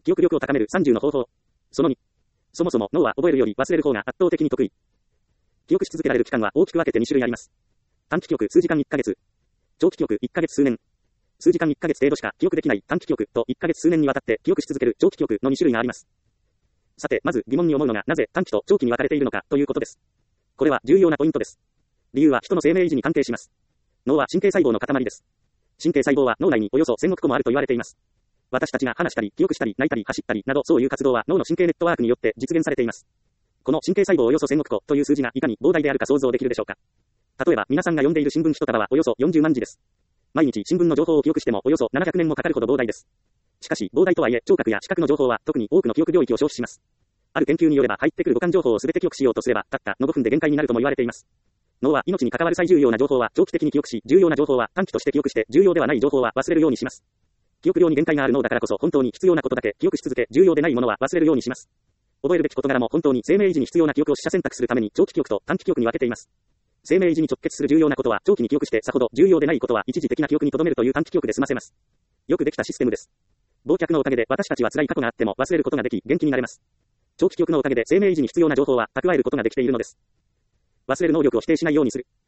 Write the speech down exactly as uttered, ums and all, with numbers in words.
記憶力を高めるさんじゅうの方法。そのに。そもそも脳は覚えるより忘れる方が圧倒的に得意。記憶し続けられる期間は大きく分けてに種類あります。短期記憶数時間いっかげつ。長期記憶いっかげつ数年。数時間いっかげつ程度しか記憶できない短期記憶といっかげつ数年にわたって記憶し続ける長期記憶のに種類があります。さて、まず疑問に思うのがなぜ短期と長期に分かれているのかということです。これは重要なポイントです。理由は人の生命維持に関係します。脳は神経細胞の塊です。神経細胞は脳内におよそせんおくこもあると言われています。私たちが話したり、記憶したり、泣いたり、走ったりなどそういう活動は脳の神経ネットワークによって実現されています。この神経細胞およそせんおくこという数字がいかに膨大であるか想像できるでしょうか。例えば皆さんが読んでいる新聞一束はおよそよんじゅうまんじです。毎日新聞の情報を記憶してもおよそななひゃくねんもかかるほど膨大です。しかし膨大とはいえ聴覚や視覚の情報は特に多くの記憶領域を消費します。ある研究によれば入ってくる五感情報をすべて記憶しようとすればたったのごふんで限界になるとも言われています。脳は命に関わる最重要な情報は長期的に記憶し、重要な情報は短期として記憶して重要ではない情報は忘れるようにします。記憶量に限界がある脳だからこそ本当に必要なことだけ記憶し続け、重要でないものは忘れるようにします。覚えるべき事柄も本当に生命維持に必要な記憶を取捨選択するために長期記憶と短期記憶に分けています。生命維持に直結する重要なことは長期に記憶してさほど重要でないことは一時的な記憶に留めるという短期記憶で済ませます。よくできたシステムです。忘却のおかげで私たちは辛い過去があっても忘れることができ元気になれます。長期記憶のおかげで生命維持に必要な情報は蓄えることができているのです。忘れる能力を否定しないようにする。